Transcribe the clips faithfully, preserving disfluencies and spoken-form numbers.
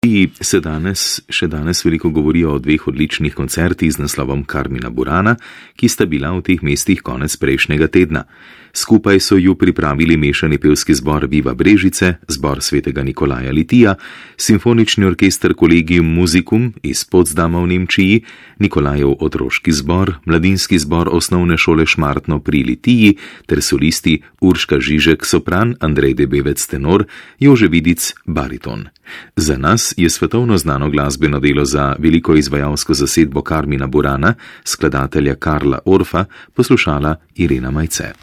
Se danes, še danes veliko govorijo o dveh odličnih koncertih z naslovom Carmina Burana, ki sta bila v teh mestih konec prejšnjega tedna. Skupaj so ju pripravili mešani pevski zbor Viva Brežice, zbor svetega Nikolaja Litija, simfonični orkester Collegium Musicum iz Potsdama v Nemčiji, Nikolajev otroški zbor, mladinski zbor osnovne šole Šmartno pri Litiji ter solisti Urška Žižek sopran, Andrej Debevec tenor, Jože Vidic bariton. Za nas je svetovno znano glasbeno delo za veliko izvajalsko zasedbo Carmina Burana, skladatelja Karla Orfa, poslušala Irena Majce.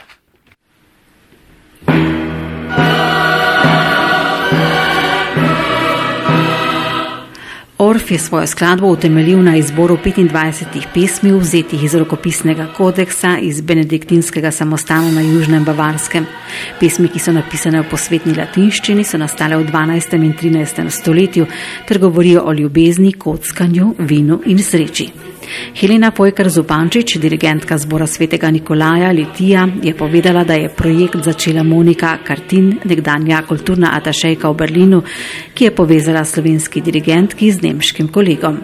Orf je svojo skladbo utemeljil na izboru petindvajsetih pesmi, vzetih iz rokopisnega kodeksa iz benediktinskega samostana na Južnem Bavarskem. Pesmi, ki so napisane v posvetni latinščini, so nastale v dvanajstem in trinajstem stoletju ter govorijo o ljubezni, kockanju, vinu in sreči. Helena Pojkar-Zupančič, dirigentka zbora svetega Nikolaja Litija, je povedala, da je projekt začela Monika Kartin, nekdanja kulturna atašejka v Berlinu, ki je povezala slovenski dirigentki z nemškim kolegom.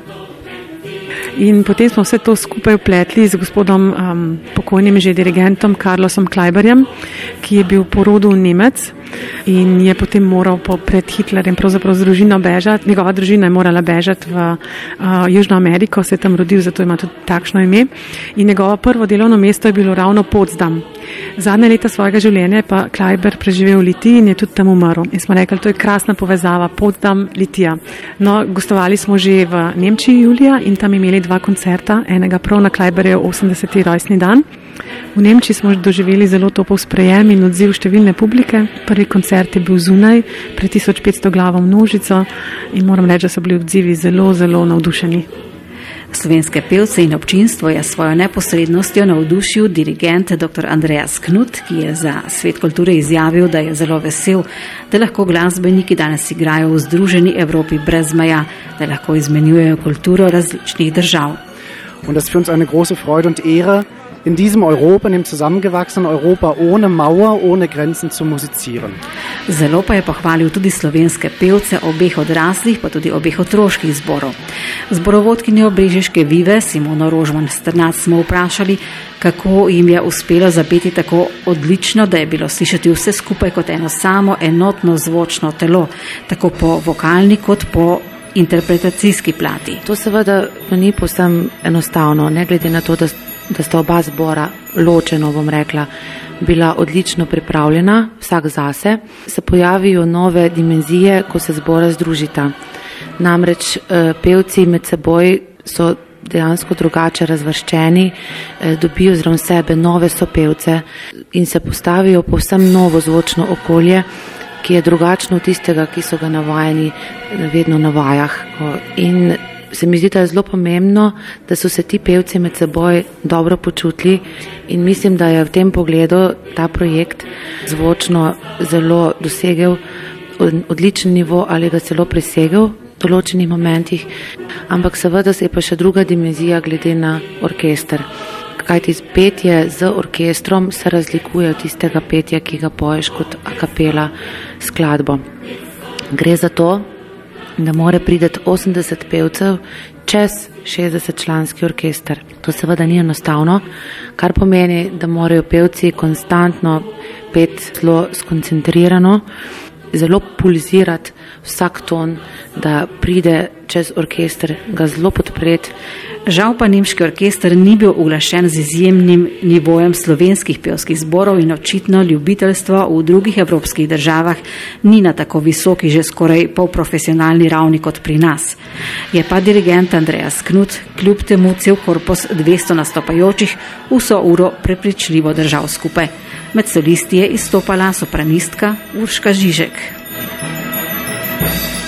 In potem smo vse to skupaj vpletli z gospodom um, pokojnim že dirigentom Carlosom Kleiberjem, ki je bil po rodu Nemec in je potem moral po, pred Hitlerjem pravzaprav z družino bežati. Njegova družina je morala bežati v uh, Južno Ameriko, se je tam rodil, zato ima tudi takšno ime. In njegovo prvo delovno mesto je bilo ravno Potsdam. Zadnje leta svojega življenja je pa Kleiber preživel v Litiji in je tudi tam umrl. In smo rekli, to je krasna povezava Potsdam, Litija. No, gostovali smo že v Nemčiji julija in tam imeli dva koncerta, enega prav na Kleiberjev osemdeseti rojstni dan. V Nemčiji smo doživeli zelo topel sprejem in odziv številne publike. Prvi koncert je bil zunaj, pred tisoč petsto glavo množico in moram reči, da so bili odzivi zelo, zelo navdušeni. Slovenske pevce in občinstvo je svojo neposrednostjo navdušil dirigent dr. Andreas Knut, ki je za Svet kulture izjavil, da je zelo vesel, da lahko glasbeniki danes igrajo v združeni Evropi brez meja, da lahko izmenjujejo kulturo različnih držav. Und das ist für uns eine große Freude und Ehre, in diesem Europa, in dem zusammengewachsenen Europa ohne Mauer, ohne Grenzen zu musizieren. Zelo pa je pohvalil tudi slovenske pevce obeh odraslih, pa tudi obeh otroških zborov. Zborovodkinjo brežiške Vive Simono Rožman Strnac smo vprašali, kako jim je uspelo zapeti tako odlično, da je bilo slišati vse skupaj kot eno samo enotno zvočno telo, tako po vokalni kot po interpretacijski plati. To seveda ni povsem enostavno, ne glede na to, da da sta oba zbora ločeno, bom rekla, bila odlično pripravljena, vsak zase, se pojavijo nove dimenzije, ko se zbora združita. Namreč pevci med seboj so dejansko drugače razvrščeni, dobijo zraven sebe nove sopevce in se postavijo povsem novo zvočno okolje, ki je drugačno od tistega, ki so ga navajeni vedno na vajah. In se mi zdi, da je zelo pomembno, da so se ti pevci med seboj dobro počutili in mislim, da je v tem pogledu ta projekt zvočno zelo dosegel odličen nivo ali ga celo presegel v določenih momentih, ampak seveda se je pa še druga dimenzija glede na orkester. Kajti petje z orkestrom se razlikuje od tistega petja, ki ga poješ kot a capella skladbo. Gre za to, da more prideti osemdeset pevcev čez šestdeset članski orkester. To seveda ni enostavno, kar pomeni, da morajo pevci konstantno peti zelo skoncentrirano, zelo pulzirati vsak ton, da pride čez orkester, ga zelo podpreti. Žal pa nemški orkester ni bil uglašen z izjemnim nivojem slovenskih pevskih zborov in očitno ljubiteljstvo v drugih evropskih državah ni na tako visoki, že skoraj polprofesionalni ravni kot pri nas. Je pa dirigent Andreas Knut kljub temu cel korpus dvesto nastopajočih vso uro prepričljivo držal skupaj. Med solisti je izstopala sopranistka Urška Žižek.